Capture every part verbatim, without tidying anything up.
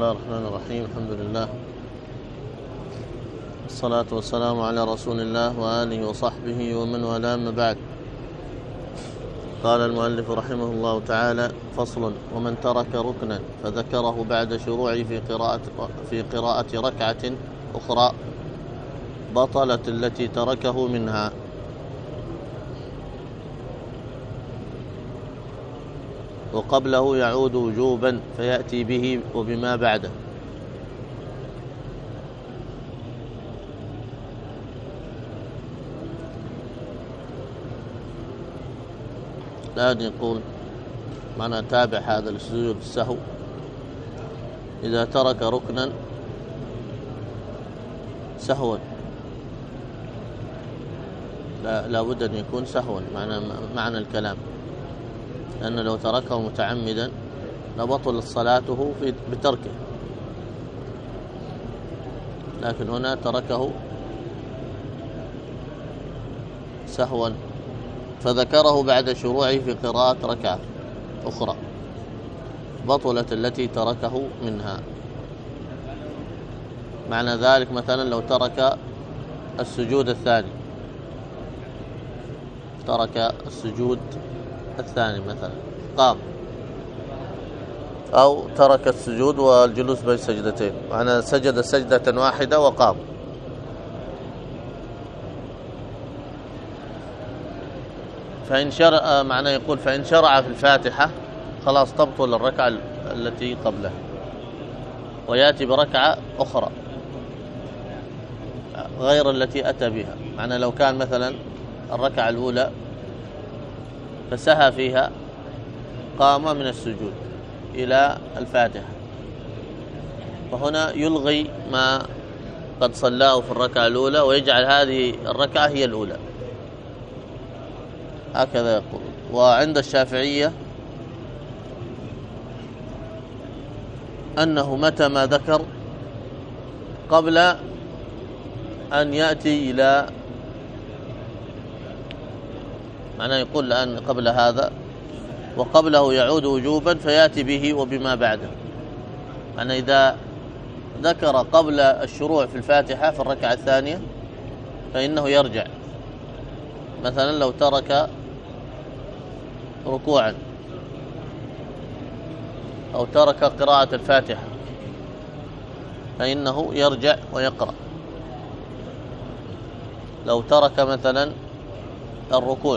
الله الرحمن الرحيم. الحمد لله والصلاة والسلام على رسول الله وآله وصحبه ومن والاه، أما بعد. قال المؤلف رحمه الله تعالى: فصل: ومن ترك ركنا فذكره بعد شروعه في قراءة في قراءة ركعة أخرى بطلت التي تركه منها. وقبله يعود وجوبا فيأتي به وبما بعده. الآن يقول معنى تابع هذا السجود السهو: إذا ترك ركنا سهوا، لا لابد أن يكون سهوا معنى معنى الكلام، لأن لو تركه متعمدا لبطلت صلاته في بتركه، لكن هنا تركه سهوا فذكره بعد شروعه في قراءة ركعة أخرى بطلت التي تركه منها. معنى ذلك مثلا لو ترك السجود الثاني ترك السجود الثاني مثلا قام، أو ترك السجود والجلوس بين سجدتين، معنى سجد سجدة واحدة وقام، فإن شرع معنى يقول فإن شرع في الفاتحة خلاص تبطل الركعة التي قبلها ويأتي بركعة أخرى غير التي أتى بها. معنى لو كان مثلا الركعة الأولى فسهى فيها قام من السجود إلى الفاتحة، فهنا يلغي ما قد صلاه في الركعة الأولى ويجعل هذه الركعة هي الأولى، هكذا يقول. وعند الشافعية أنه متى ما ذكر قبل أن يأتي إلى معنى يقول الآن قبل هذا وقبله يعود وجوبا فيأتي به وبما بعده. معنى إذا ذكر قبل الشروع في الفاتحة في الركعة الثانية فإنه يرجع، مثلا لو ترك ركوعا أو ترك قراءة الفاتحة فإنه يرجع ويقرأ. لو ترك مثلا الركوع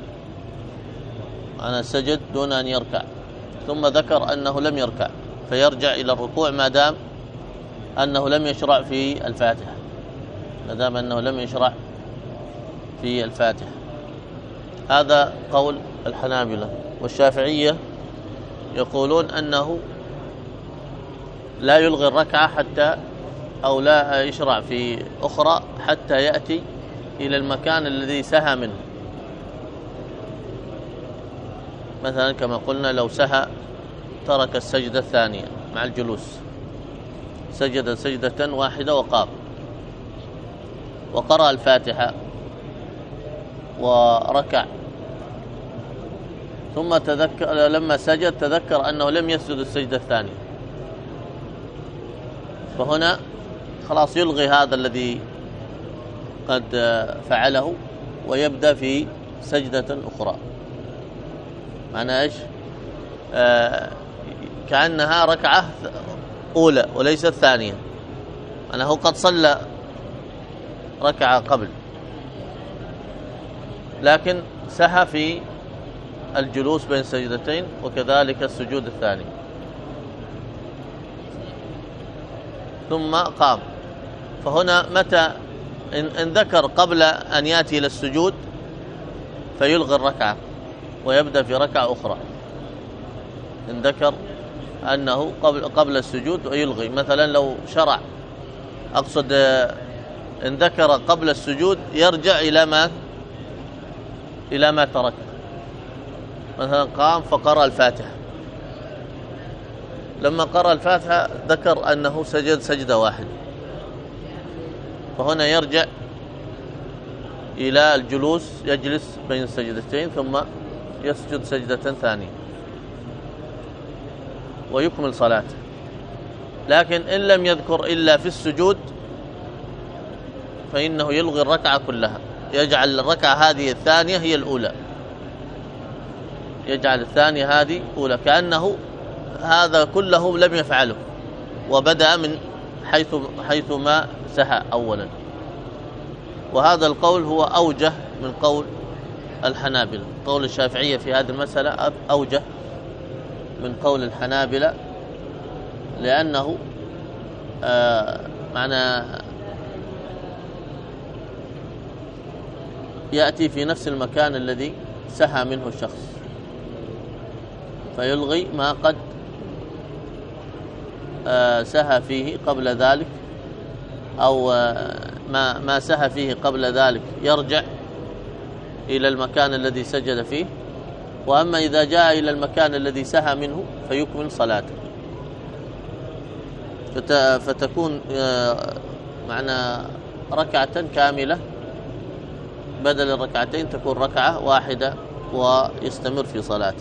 أنا سجد دون أن يركع ثم ذكر أنه لم يركع فيرجع إلى الركوع ما دام أنه لم يشرع في الفاتحة ما دام أنه لم يشرع في الفاتحة. هذا قول الحنابلة. والشافعية يقولون أنه لا يلغي الركعة حتى أو لا يشرع في أخرى حتى يأتي إلى المكان الذي سهى منه. مثلا كما قلنا لو سهى ترك السجدة الثانية مع الجلوس، سجد سجدة واحدة وقام وقرأ الفاتحة وركع، ثم تذكر لما سجد تذكر أنه لم يسجد السجدة الثانية، فهنا خلاص يلغي هذا الذي قد فعله ويبدأ في سجدة أخرى. معنى إيش؟ آه كأنها ركعة أولى وليست ثانية، أنه قد صلى ركعة قبل لكن سهى في الجلوس بين سجدتين وكذلك السجود الثاني ثم قام. فهنا متى إن ذكر قبل أن يأتي إلى السجود فيلغي الركعة ويبدأ في ركعة أخرى. إن ذكر أنه قبل قبل السجود ويلغي، مثلا لو شرع أقصد إن ذكر قبل السجود يرجع إلى ما إلى ما ترك. مثلا قام فقرأ الفاتحة، لما قرأ الفاتحة ذكر أنه سجد سجدة واحدة، فهنا يرجع إلى الجلوس يجلس بين السجدتين ثم يسجد سجدة ثانية ويكمل صلاته. لكن إن لم يذكر إلا في السجود فإنه يلغي الركعة كلها، يجعل الركعة هذه الثانية هي الأولى، يجعل الثانية هذه أولى، كأنه هذا كله لم يفعله وبدأ من حيث حيث ما سهى أولا. وهذا القول هو أوجه من قول الحنابلة. قول الشافعية في هذه المسألة أوجه من قول الحنابلة، لأنه آه معنى يأتي في نفس المكان الذي سهى منه الشخص، فيلغي ما قد آه سهى فيه قبل ذلك، أو آه ما ما سهى فيه قبل ذلك يرجع إلى المكان الذي سجد فيه. وأما إذا جاء إلى المكان الذي سهى منه فيكمل صلاته، فتكون معنى ركعة كاملة بدل الركعتين، تكون ركعة واحدة ويستمر في صلاته.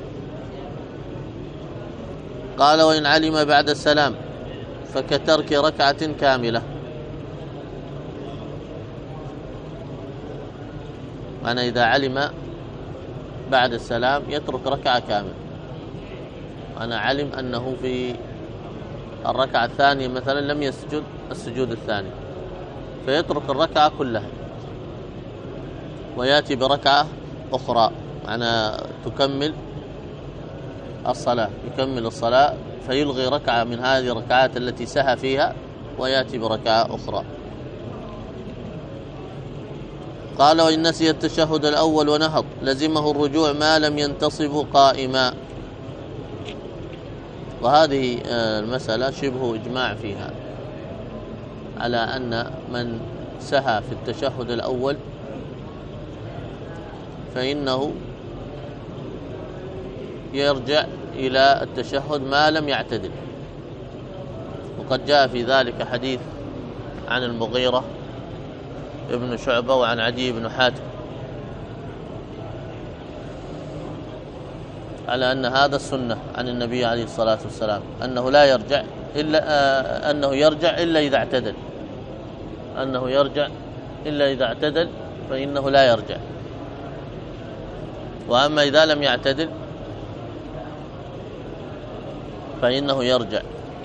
قال: وإن علم بعد السلام فكترك ركعة كاملة. معنى إذا علم بعد السلام يترك ركعة كاملة. أنا علم أنه في الركعة الثانية مثلا لم يسجد السجود الثاني، فيترك الركعة كلها ويأتي بركعة أخرى، معنى تكمل الصلاة، يكمل الصلاة فيلغي ركعة من هذه الركعات التي سهى فيها ويأتي بركعة أخرى. قال: وإن نسي التشهد الأول ونهض لزمه الرجوع ما لم ينتصب قائما. وهذه المسألة شبه إجماع فيها على أن من سهى في التشهد الأول فإنه يرجع إلى التشهد ما لم يعتدل. وقد جاء في ذلك حديث عن المغيرة ابن شعبة وعن عدي بن حاتم على أن هذا السنة عن النبي عليه الصلاة والسلام، أنه لا يرجع إلا آه أنه يرجع إلا إذا اعتدل، أنه يرجع إلا إذا اعتدل فإنه لا يرجع. وأما إذا لم يعتدل فإنه يرجع.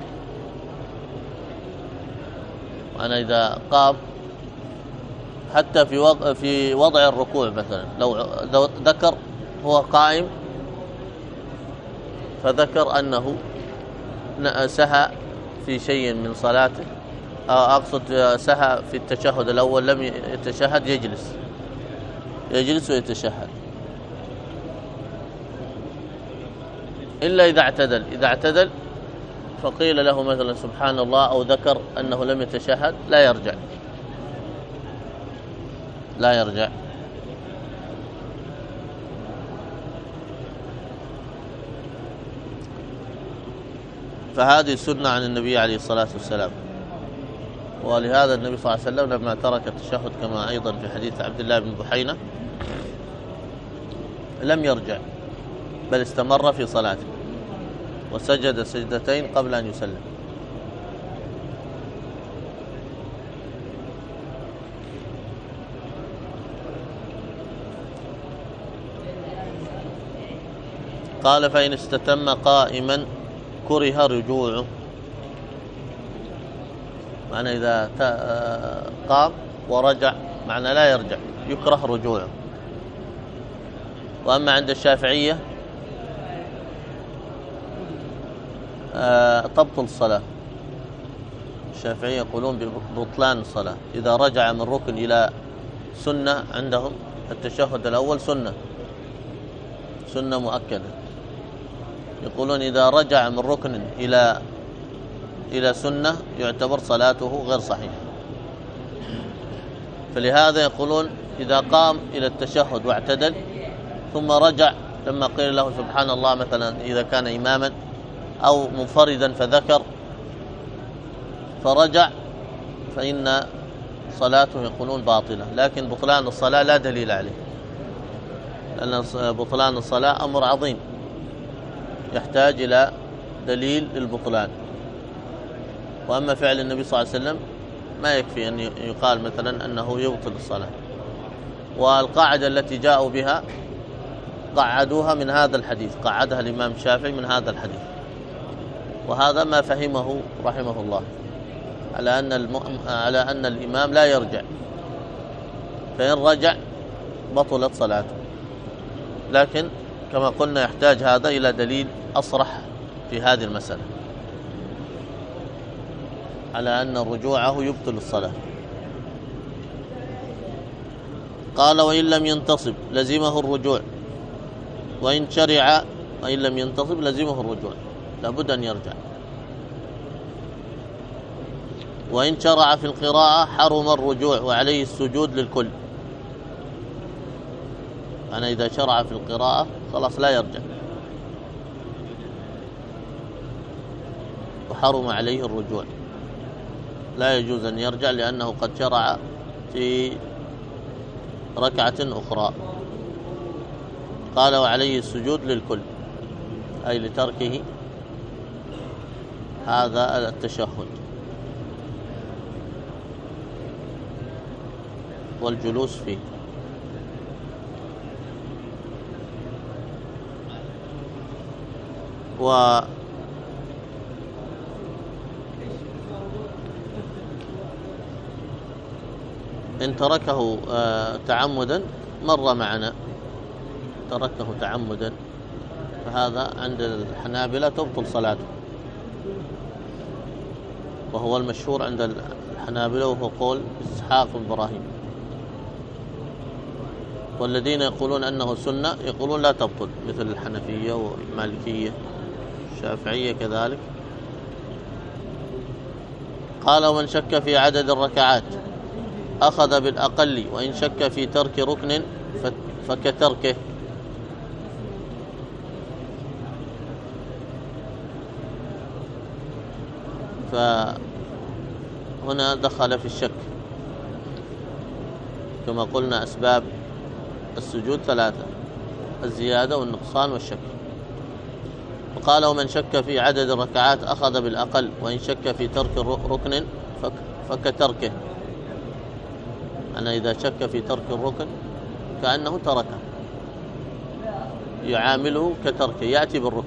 وأنا إذا قام حتى في وضع في وضع الركوع مثلا، لو ذكر هو قائم فذكر أنه سهى في شيء من صلاته، أقصد سهى في التشهد الأول لم يتشهد، يجلس يجلس ويتشهد إلا إذا اعتدل. إذا اعتدل فقيل له مثلا سبحان الله أو ذكر أنه لم يتشهد لا يرجع، لا يرجع. فهذه السنة عن النبي عليه الصلاة والسلام. ولهذا النبي صلى الله عليه وسلم لما ترك التشهد كما أيضا في حديث عبد الله بن بحينة لم يرجع بل استمر في صلاته وسجد سجدتين قبل أن يسلم. قال: فإن استتم قائما كره رجوعه. معنى إذا قام ورجع معنى لا يرجع، يكره رجوعه. وأما عند الشافعية تبطل الصلاة. الشافعية يقولون ببطلان الصلاة إذا رجع من ركن إلى سنة. عندهم التشهد الأول سنة سنة مؤكدة، يقولون إذا رجع من ركن إلى إلى سنة يعتبر صلاته غير صحيحة. فلهذا يقولون إذا قام إلى التشهد واعتدل ثم رجع لما قيل له سبحان الله مثلا إذا كان إماما أو منفردا فذكر فرجع فإن صلاته يقولون باطلة. لكن بطلان الصلاة لا دليل عليه، لأن بطلان الصلاة أمر عظيم يحتاج إلى دليل للبطلان. وأما فعل النبي صلى الله عليه وسلم ما يكفي أن يقال مثلا أنه يبطل الصلاة. والقاعدة التي جاءوا بها قعدوها من هذا الحديث، قعدها الإمام الشافعي من هذا الحديث، وهذا ما فهمه رحمه الله على أن الم... على أن الإمام لا يرجع، فإن رجع بطلت صلاته. لكن كما قلنا يحتاج هذا إلى دليل أصرح في هذه المسألة على أن رجوعه يبطل الصلاة. قال: وإن لم ينتصب لزمه الرجوع، وإن شرع وإن لم ينتصب لزمه الرجوع، لابد أن يرجع. وإن شرع في القراءة حرم الرجوع وعليه السجود للكل. أنا إذا شرع في القراءة خلاص لا يرجع، وحرم عليه الرجوع، لا يجوز أن يرجع لأنه قد شرع في ركعة أخرى. قال: وعليه السجود للكل، أي لتركه هذا التشهد والجلوس فيه. و إن تركه تعمدا مر معنا، تركه تعمدا فهذا عند الحنابلة تبطل صلاته، وهو المشهور عند الحنابلة وهو قول إسحاق بن إبراهيم. والذين يقولون أنه سنة يقولون لا تبطل، مثل الحنفية والمالكية الشافعية كذلك. قال: ومن شك في عدد الركعات أخذ بالأقل، وإن شك في ترك ركن فكتركه. فهنا دخل في الشك. كما قلنا أسباب السجود ثلاثة: الزيادة والنقصان والشك. وقال: ومن شك في عدد الركعات أخذ بالأقل، وإن شك في ترك ركن فكتركه. أنا إذا شك في ترك الركن كأنه تركه، يعامله كتركه، يأتي بالركن.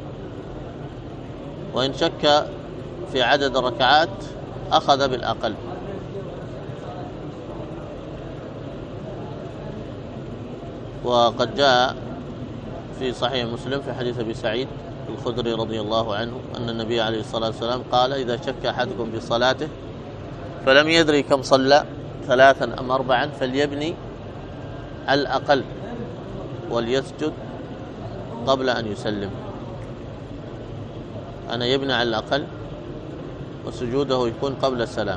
وإن شك في عدد الركعات أخذ بالأقل. وقد جاء في صحيح مسلم في حديث أبي سعيد الخدري رضي الله عنه أن النبي عليه الصلاة والسلام قال: إذا شك أحدكم في صلاته فلم يدري كم صلى، ثلاثا أم أربعا، فليبني على الأقل وليسجد قبل أن يسلم. أنا يبني على الأقل وسجوده يكون قبل السلام.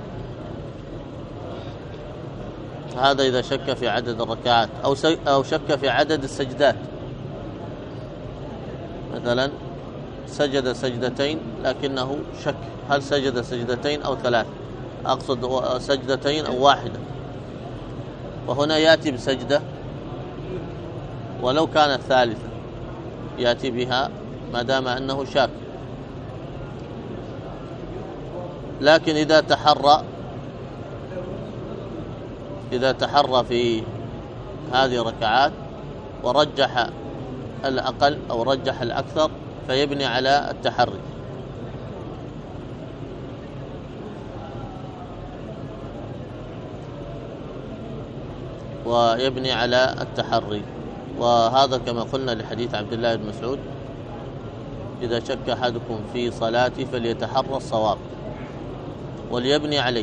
هذا إذا شك في عدد الركعات أو أو شك في عدد السجدات. مثلا سجد سجدتين لكنه شك هل سجد سجدتين أو ثلاث، أقصد سجدتين أو واحدة، وهنا يأتي بسجدة ولو كانت ثالثة يأتي بها ما دام أنه شاك. لكن إذا تحرى إذا تحرى في هذه الركعات ورجح الأقل أو رجح الأكثر فيبني على التحري. ويبني على التحري. وهذا كما قلنا لحديث عبد الله بن مسعود: إذا شك أحدكم في صلاته فليتحرى الصواب وليبني عليه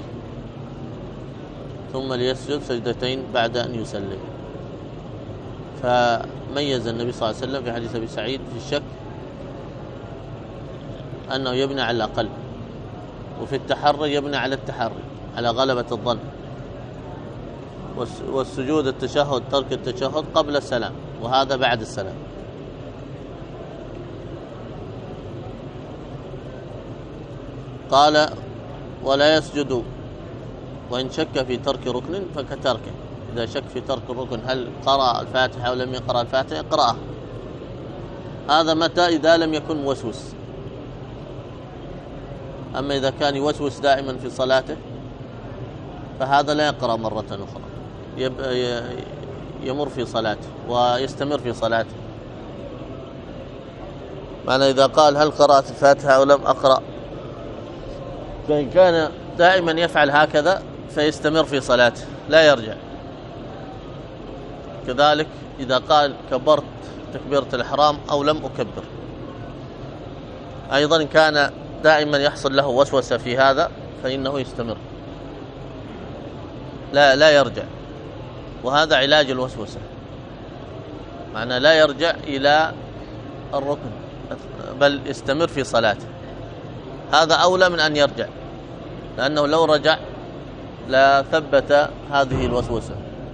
ثم ليسجد سجدتين بعد أن يسلم. فميز النبي صلى الله عليه وسلم في حديث أبي سعيد في الشك أنه يبني على الأقل، وفي التحري يبني على التحري على غلبة الظن، والسجود التشهد ترك التشهد قبل السلام، وهذا بعد السلام. قال: ولا يسجد وإن شك في ترك ركن فكتركه. إذا شك في ترك الركن هل قرأ الفاتحة أو لم يقرأ الفاتحة اقرأها. هذا متى؟ إذا لم يكن موسوس. أما إذا كان يوسوس دائما في صلاته فهذا لا يقرأ مرة أخرى، يمر في صلاته ويستمر في صلاته. معنى إذا قال هل قرأت الفاتحة أو لم أقرأ، فإن كان دائما يفعل هكذا فيستمر في صلاته لا يرجع. كذلك إذا قال كبرت تكبيرة الإحرام أو لم أكبر، أيضا كان دائما يحصل له وسوسة في هذا فإنه يستمر لا لا يرجع. وهذا علاج الوسوسة، معنى لا يرجع إلى الركن بل يستمر في صلاته. هذا أولى من أن يرجع، لأنه لو رجع لا ثبت هذه الوسوسة.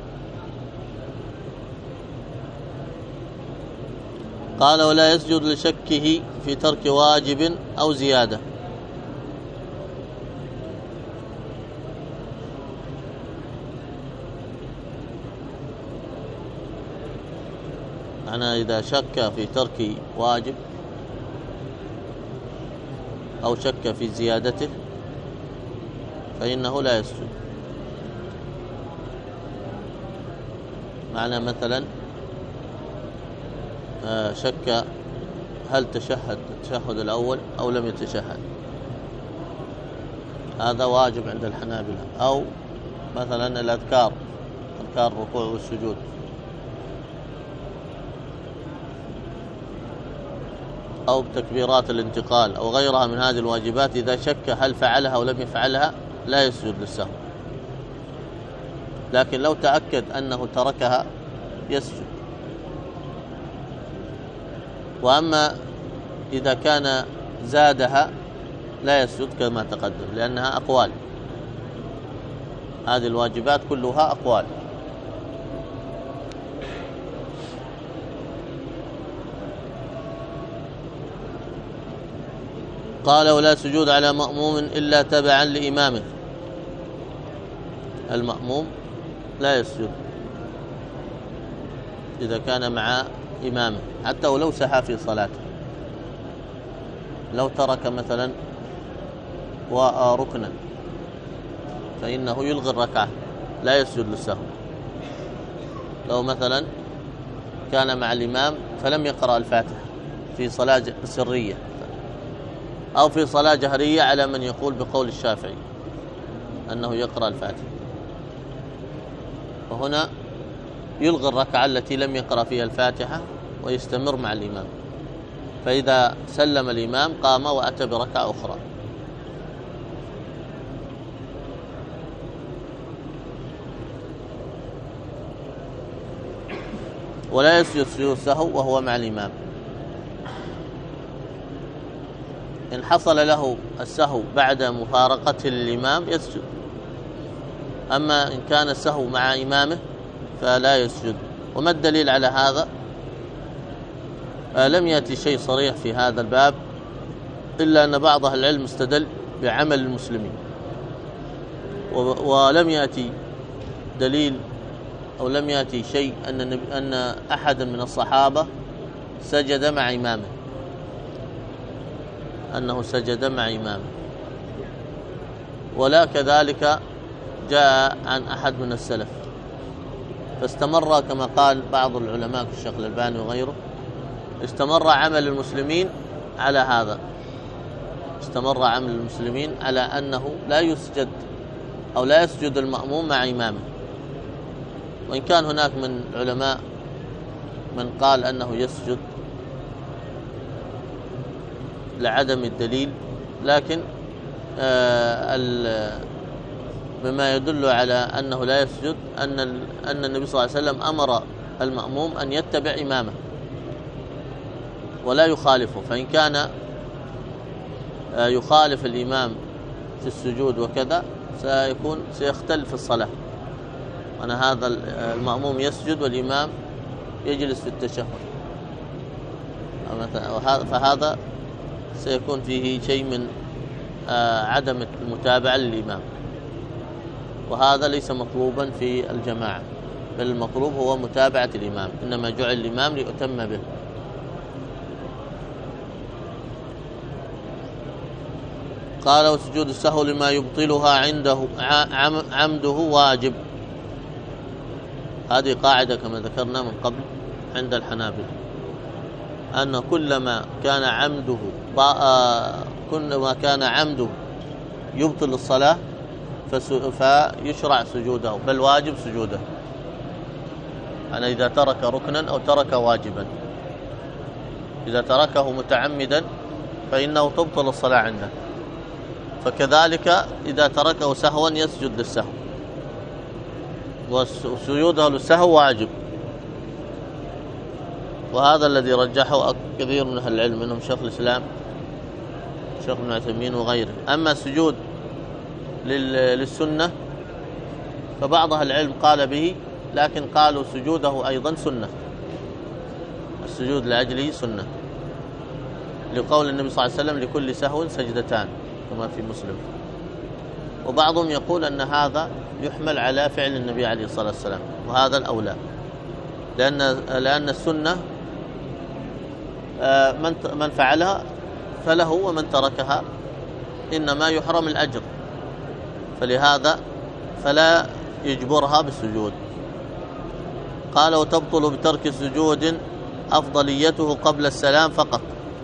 قال ولا يسجد لشكه في ترك واجب أو زيادة. أنا إذا شك في ترك واجب أو شك في زيادته فإنه لا يسجد. معنى مثلا شك هل تشهد التشهد الأول أو لم يتشهد، هذا واجب عند الحنابلة. أو مثلا الأذكار، أذكار الركوع والسجود، أو تكبيرات الانتقال أو غيرها من هذه الواجبات، إذا شك هل فعلها أو لم يفعلها لا يسجد للسهو. لكن لو تأكد أنه تركها يسجد. وأما إذا كان زادها لا يسجد كما تقدم، لأنها أقوال، هذه الواجبات كلها أقوال. قال ولا سجود على مأموم إلا تبعا لإمامه. المأموم لا يسجد إذا كان مع إمامه حتى ولو سهى في صلاته. لو ترك مثلا وركنا فإنه يلغي الركعة لا يسجد للسهو. لو مثلا كان مع الإمام فلم يقرأ الفاتحة في صلاة سرية أو في صلاة جهرية على من يقول بقول الشافعي أنه يقرأ الفاتحة، وهنا يلغي الركعة التي لم يقرأ فيها الفاتحة ويستمر مع الإمام. فإذا سلم الإمام قام وأتى بركعة أخرى. ولا يسجد سجود السهو وهو مع الإمام. إن حصل له السهو بعد مفارقته للإمام يسجد، أما إن كان السهو مع إمامه فلا يسجد. وما الدليل على هذا؟ لم يأتي شيء صريح في هذا الباب، إلا أن بعض أهل العلم استدل بعمل المسلمين، ولم يأتي دليل أو لم يأتي شيء أن أن أحد من الصحابة سجد مع إمامه، أنه سجد مع إمامه، ولا كذلك جاء عن أحد من السلف. فاستمر كما قال بعض العلماء كالشيخ الألباني وغيره، استمر عمل المسلمين على هذا، استمر عمل المسلمين على أنه لا يسجد أو لا يسجد المأموم مع إمامه. وإن كان هناك من علماء من قال أنه يسجد لعدم الدليل، لكن آه مما يدل على أنه لا يسجد أن أن النبي صلى الله عليه وسلم أمر المأموم أن يتبع إمامه ولا يخالفه، فإن كان آه يخالف الإمام في السجود وكذا سيكون سيختل في الصلاة. أنا هذا المأموم يسجد والإمام يجلس في التشهد، فهذا سيكون فيه شيء من عدم المتابعة للإمام، وهذا ليس مطلوبا في الجماعة، بل المطلوب هو متابعة الإمام، إنما جعل الإمام ليؤتم به. قال وسجود السهو لما يبطلها عنده عمده واجب. هذه قاعدة كما ذكرنا من قبل عند الحنابلة، أن كلما كان عمده كلما كان عمده يبطل الصلاة فيشرع سجوده، بل واجب سجوده. أنا إذا ترك ركنا أو ترك واجبا، إذا تركه متعمدا فإنه تبطل الصلاة عنده، فكذلك إذا تركه سهوا يسجد للسهو، وسجوده للسهو واجب. وهذا الذي رجحه كثير من أهل العلم، منهم شيخ الإسلام شيخ ابن عثيمين وغيره. أما السجود للسنة فبعض أهل العلم قال به، لكن قالوا سجوده أيضا سنة، السجود لأجله سنة، لقول النبي صلى الله عليه وسلم لكل سهو سجدتان كما في مسلم. وبعضهم يقول أن هذا يحمل على فعل النبي عليه الصلاة والسلام، وهذا الأولى، لأن لأن السنة من من فعلها فله، ومن تركها إنما يحرم الأجر، فلهذا فلا يجبرها بالسجود. قال وتبطل بترك سجود أفضليته قبل السلام فقط.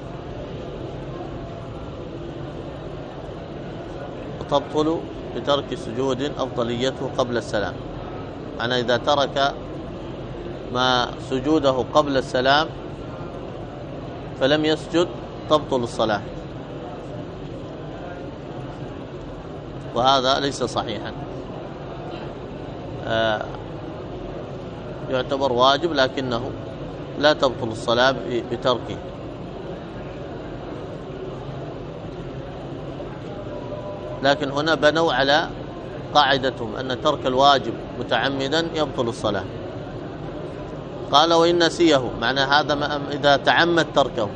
وتبطل بترك سجود أفضليته قبل السلام، أنا إذا ترك ما سجوده قبل السلام فلم يسجد تبطل الصلاة، وهذا ليس صحيحا. آه يعتبر واجب لكنه لا تبطل الصلاة بتركه. لكن هنا بنوا على قاعدتهم أن ترك الواجب متعمدا يبطل الصلاة. قال وإن نسيه، معنى هذا ما إذا تعمد تركه.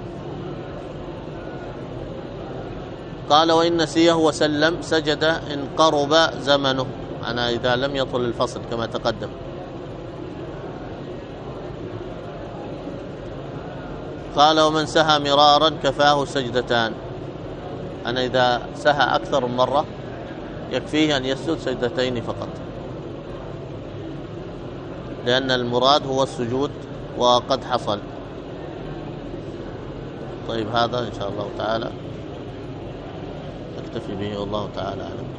قال وإن نسيه وسلم سجد إن قرب زمنه، أنا إذا لم يطل الفصل كما تقدم. قال ومن سهى مرارا كفاه سجدتان، أنا إذا سهى أكثر من مرة يكفيه أن يسجد سجدتين فقط، لأن المراد هو السجود وقد حصل. طيب هذا إن شاء الله تعالى نكتفي به، والله تعالى أعلم.